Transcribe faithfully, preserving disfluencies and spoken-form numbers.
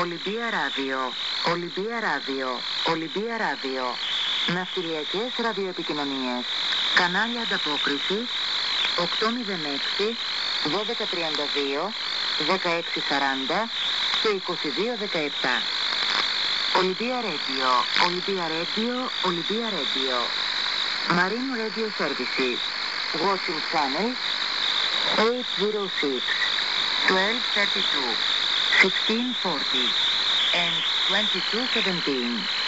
Ολυμπία Ράδιο, Ολυμπία Ράδιο, Ολυμπία Ράδιο. Ναυτιλιακές ραδιοεπικοινωνίες. Κανάλια ανταπόκρισης οκτώ μηδέν έξι, δώδεκα τριάντα δύο, δεκαέξι σαράντα και είκοσι δύο δεκαεπτά. Ολυμπία Radio, Ολυμπία Radio, Ολυμπία Radio. Marine Radio Services. Watching channels eight oh six, twelve thirty-two, sixteen forty and twenty-two seventeen.